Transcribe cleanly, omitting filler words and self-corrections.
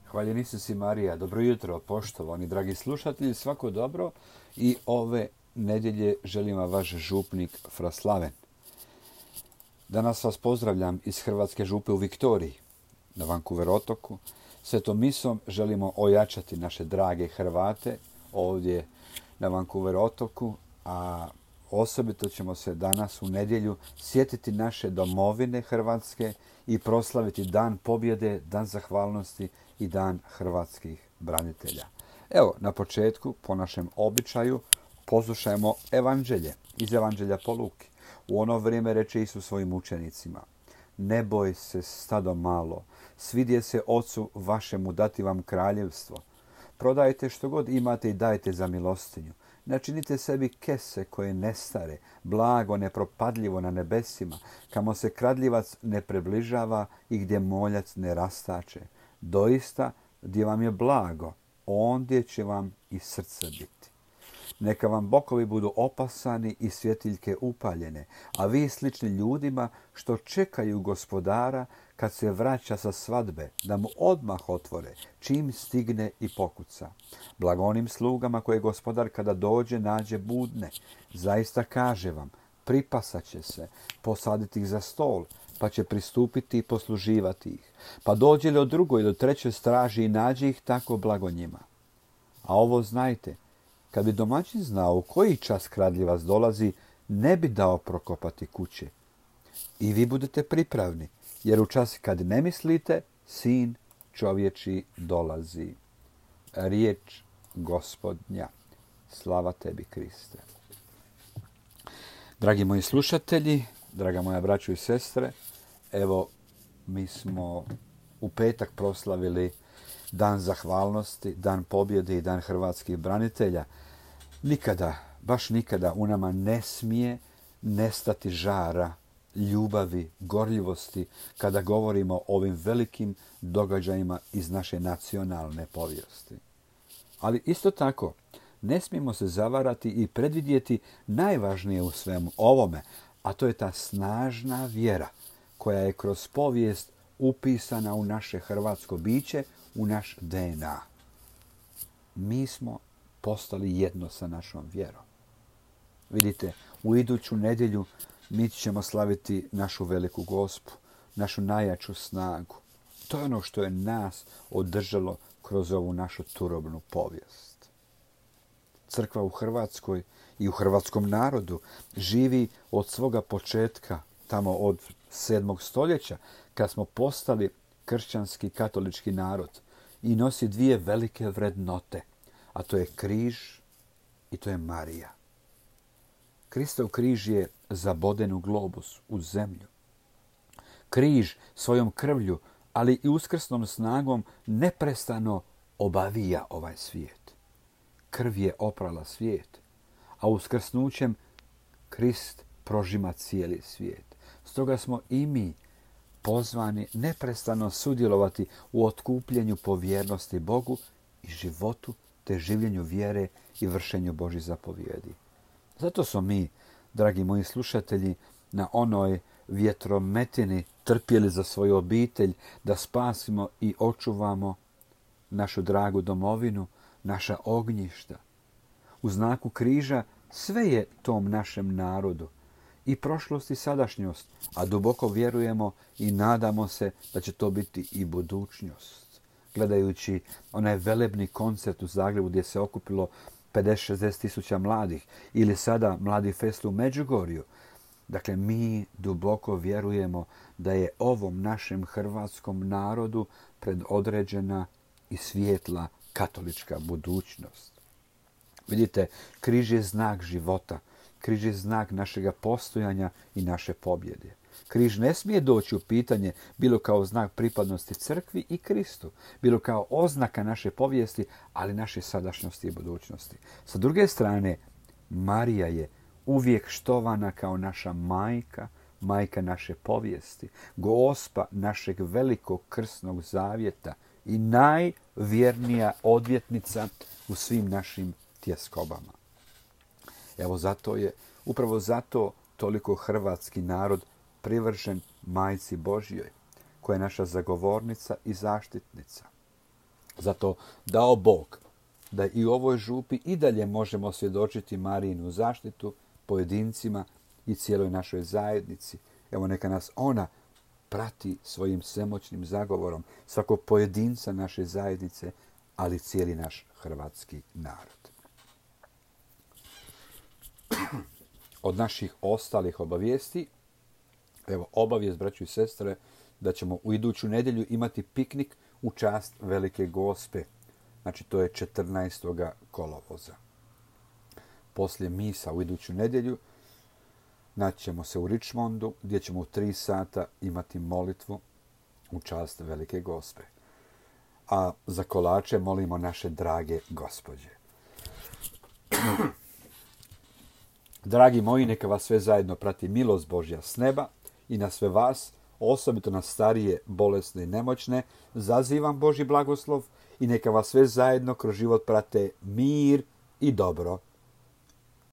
Hvaljen Isus i Marija, dobro jutro, poštovani dragi slušatelji, svako dobro i ove nedjelje želim vam vaš župnik Fra Slaven. Danas vas pozdravljam iz Hrvatske župe u Viktoriji, na Vancouver otoku. Svetom misom želimo ojačati naše drage Hrvate ovdje na Vancouver otoku, a osobito ćemo se danas u nedjelju sjetiti naše domovine Hrvatske i proslaviti Dan pobjede, Dan zahvalnosti i Dan hrvatskih branitelja. Evo, na početku, po našem običaju, poslušajmo evanđelje iz Evanđelja po Luki. U ono vrijeme reče Isus svojim učenicima: ne boj se, stado malo, svidje se Ocu vašemu dati vam kraljevstvo. Prodajte što god imate i dajte za milostinju. Načinite sebi kese koje nestare, blago nepropadljivo na nebesima, kamo se kradljivac ne približava i gdje moljac ne rastače. Doista, gdje vam je blago, ondje će vam i srce biti. Neka vam bokovi budu opasani i svjetiljke upaljene, a vi slični ljudima što čekaju gospodara kad se vraća sa svadbe, da mu odmah otvore, čim stigne i pokuca. Blago onim slugama koje gospodar kada dođe nađe budne. Zaista kaže vam, pripasat će se, posaditi ih za stol, pa će pristupiti i posluživati ih. Pa dođe li od drugoj ili od trećoj straži i nađe ih, tako blago njima. A ovo znajte, kad bi domaćin znao u koji čas kradljivac dolazi, ne bi dao prokopati kuće. I vi budete pripravni, jer u čas kad ne mislite, Sin čovječji dolazi. Riječ Gospodnja. Slava tebi, Kriste. Dragi moji slušatelji, draga moja braćo i sestre, evo mi smo u petak proslavili Dan zahvalnosti, Dan pobjede i Dan hrvatskih branitelja. Nikada, baš nikada u nama ne smije nestati žara, ljubavi, gorljivosti kada govorimo o ovim velikim događajima iz naše nacionalne povijesti. Ali isto tako, ne smijemo se zavarati i predvidjeti najvažnije u svemu ovome, a to je ta snažna vjera koja je kroz povijest upisana u naše hrvatsko biće, u naš DNA. Mi smo postali jedno sa našom vjerom. Vidite, u iduću nedjelju mi ćemo slaviti našu veliku Gospu, našu najjaču snagu. To je ono što je nas održalo kroz ovu našu turobnu povijest. Crkva u Hrvatskoj i u hrvatskom narodu živi od svoga početka, tamo od 7. stoljeća, kad smo postali kršćanski katolički narod, i nosi dvije velike vrednote, a to je križ i to je Marija. Kristov križ je zaboden u globus, u zemlju. Križ svojom krvlju, ali i uskrsnom snagom neprestano obavija ovaj svijet. Krv je oprala svijet, a uskrsnućem Krist prožima cijeli svijet. Stoga smo i mi pozvani neprestano sudjelovati u otkupljenju po vjernosti Bogu i životu, te življenju vjere i vršenju Božjih zapovjedi. Zato smo mi, dragi moji slušatelji, na onoj vjetrometini trpjeli za svoju obitelj da spasimo i očuvamo našu dragu domovinu, naša ognjišta. U znaku križa sve je tom našem narodu, i prošlost i sadašnjost, a duboko vjerujemo i nadamo se da će to biti i budućnost. Gledajući onaj velebni koncert u Zagrebu gdje se okupilo 50-60 tisuća mladih, ili sada Mladi fest u Međugorju, dakle mi duboko vjerujemo da je ovom našem hrvatskom narodu predodređena i svijetla katolička budućnost. Vidite, križ je znak života. Križ je znak našega postojanja i naše pobjede. Križ ne smije doći u pitanje bilo kao znak pripadnosti crkvi i Kristu, bilo kao oznaka naše povijesti, ali naše sadašnjosti i budućnosti. Sa druge strane, Marija je uvijek štovana kao naša majka, majka naše povijesti, Gospa našeg velikog krsnog zavjeta i najvjernija odvjetnica u svim našim tjeskobama. Evo upravo zato toliko hrvatski narod privržen Majci Božjoj, koja je naša zagovornica i zaštitnica. Zato dao Bog da i u ovoj župi i dalje možemo svjedočiti Marijinu zaštitu pojedincima i cijeloj našoj zajednici. Evo neka nas ona prati svojim svemoćnim zagovorom, svakog pojedinca naše zajednice, ali cijeli naš hrvatski narod. Od naših ostalih obavijesti, evo obavijest, braćo i sestre, da ćemo u iduću nedjelju imati piknik u čast Velike Gospe. Znači, to je 14. kolovoza. Poslije misa u iduću nedjelju naći ćemo se u Richmondu, gdje ćemo u 3 sata imati molitvu u čast Velike Gospe. A za kolače molimo naše drage gospođe. Dragi moji, neka vas sve zajedno prati milost Božja s neba i na sve vas, osobito na starije, bolesne i nemoćne, zazivam Božji blagoslov i neka vas sve zajedno kroz život prate mir i dobro.